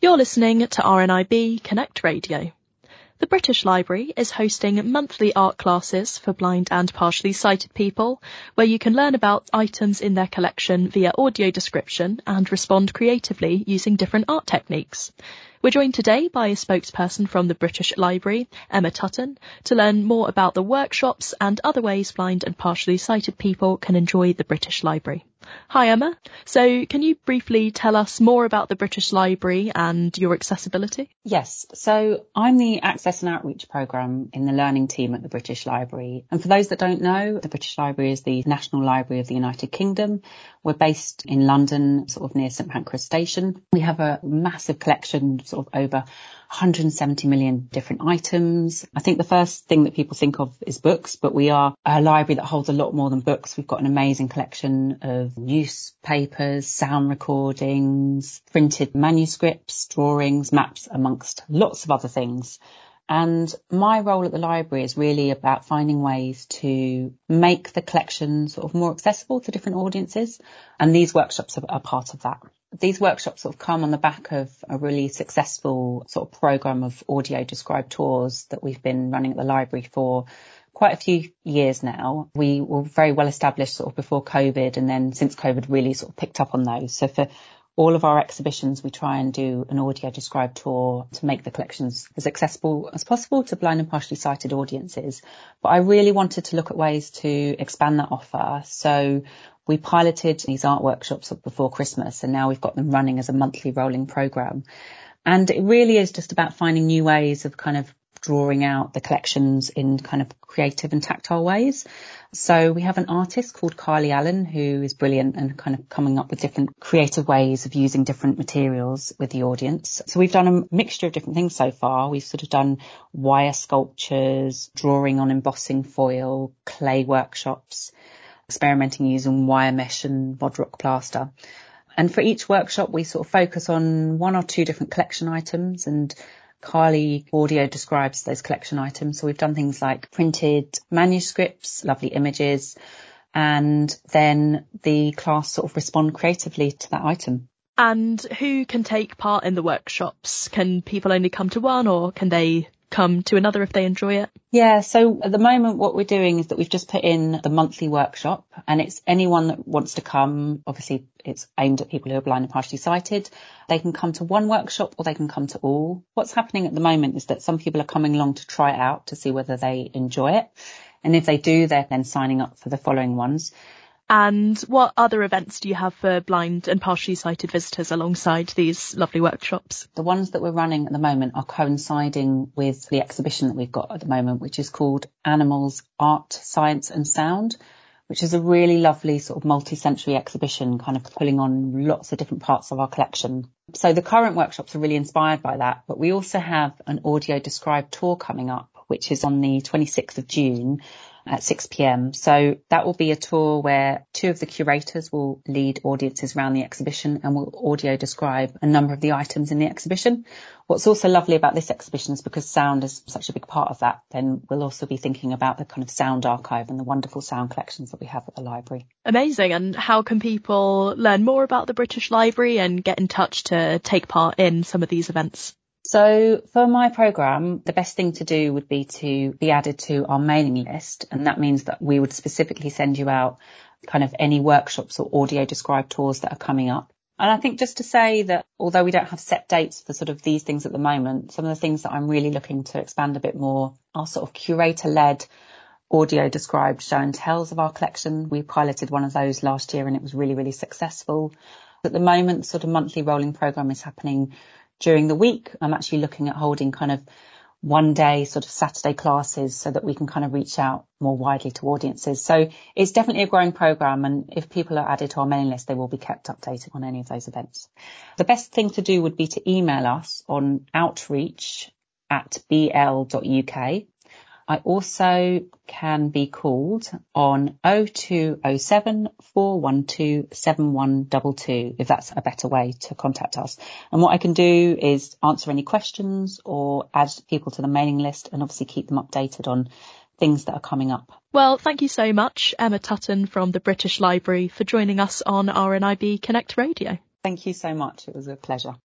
You're listening to RNIB Connect Radio. The British Library is hosting monthly art classes for blind and partially sighted people, where you can learn about items in their collection via audio description and respond creatively using different art techniques. We're joined today by a spokesperson from the British Library, Emma Tutton, to learn more about the workshops and other ways blind and partially sighted people can enjoy the British Library. Hi Emma. So can you briefly tell us more about the British Library and your accessibility? Yes, so I'm the Access and Outreach Programme in the learning team at the British Library. And for those that don't know, the British Library is the National Library of the United Kingdom. We're based in London, sort of near St Pancras Station. We have a massive collection, sort of over 170 million different items. I think the first thing that people think of is books, but we are a library that holds a lot more than books. We've got an amazing collection of newspapers, sound recordings, printed manuscripts, drawings, maps, amongst lots of other things. And my role at the library is really about finding ways to make the collection sort of more accessible to different audiences. And these workshops are part of that. These workshops sort of come on the back of a really successful sort of programme of audio described tours that we've been running at the library for quite a few years now. We were very well established sort of before COVID, and then since COVID really sort of picked up on those. So for all of our exhibitions, we try and do an audio described tour to make the collections as accessible as possible to blind and partially sighted audiences. But I really wanted to look at ways to expand that offer. So we piloted these art workshops before Christmas, and now we've got them running as a monthly rolling programme. And it really is just about finding new ways of kind of drawing out the collections in kind of creative and tactile ways. So we have an artist called Carly Allen who is brilliant and kind of coming up with different creative ways of using different materials with the audience. So we've done a mixture of different things so far. We've sort of done wire sculptures, drawing on embossing foil, clay workshops, experimenting using wire mesh and Vodrock plaster. And for each workshop, we sort of focus on one or two different collection items, and Carly audio describes those collection items. So we've done things like printed manuscripts, lovely images, and then the class sort of respond creatively to that item. And who can take part in the workshops? Can people only come to one, or can they come to another if they enjoy it? Yeah, so at the moment what we're doing is that we've just put in the monthly workshop, and it's anyone that wants to come. Obviously it's aimed at people who are blind and partially sighted. They can come to one workshop or they can come to all. What's happening at the moment is that some people are coming along to try it out to see whether they enjoy it, and if they do, they're then signing up for the following ones. And what other events do you have for blind and partially sighted visitors alongside these lovely workshops? The ones that we're running at the moment are coinciding with the exhibition that we've got at the moment, which is called Animals, Art, Science and Sound, which is a really lovely sort of multi-sensory exhibition, kind of pulling on lots of different parts of our collection. So the current workshops are really inspired by that, but we also have an audio described tour coming up, which is on the 26th of June at 6 p.m. So that will be a tour where two of the curators will lead audiences around the exhibition and will audio describe a number of the items in the exhibition. What's also lovely about this exhibition is because sound is such a big part of that, then we'll also be thinking about the kind of sound archive and the wonderful sound collections that we have at the library. Amazing. And how can people learn more about the British Library and get in touch to take part in some of these events? So for my programme, the best thing to do would be to be added to our mailing list. And that means that we would specifically send you out kind of any workshops or audio described tours that are coming up. And I think just to say that although we don't have set dates for sort of these things at the moment, some of the things that I'm really looking to expand a bit more are sort of curator-led audio described show and tells of our collection. We piloted one of those last year and it was really, really successful. At the moment, sort of monthly rolling programme is happening during the week. I'm actually looking at holding kind of one day sort of Saturday classes so that we can kind of reach out more widely to audiences. So it's definitely a growing programme, and if people are added to our mailing list, they will be kept updated on any of those events. The best thing to do would be to email us on outreach@bl.uk. I also can be called on 0207 412 7122 if that's a better way to contact us. And what I can do is answer any questions or add people to the mailing list and obviously keep them updated on things that are coming up. Well, thank you so much, Emma Tutton from the British Library, for joining us on RNIB Connect Radio. Thank you so much. It was a pleasure.